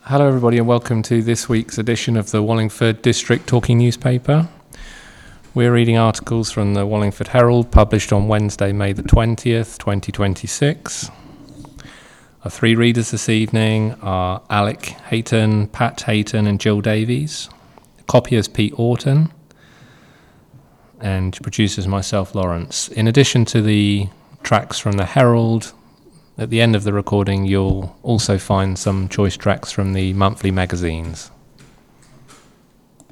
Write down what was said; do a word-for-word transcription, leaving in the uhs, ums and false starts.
Hello everybody and welcome to this week's edition of the Wallingford District Talking Newspaper. We're reading articles from the Wallingford Herald published on Wednesday, May the twentieth, twenty twenty-six. Our three readers this evening are Alec Hayton, Pat Hayton and Jill Davies. Copyers Pete Orton and producers myself, Lawrence. In addition to the tracks from the Herald, at the end of the recording, you'll also find some choice tracks from the monthly magazines.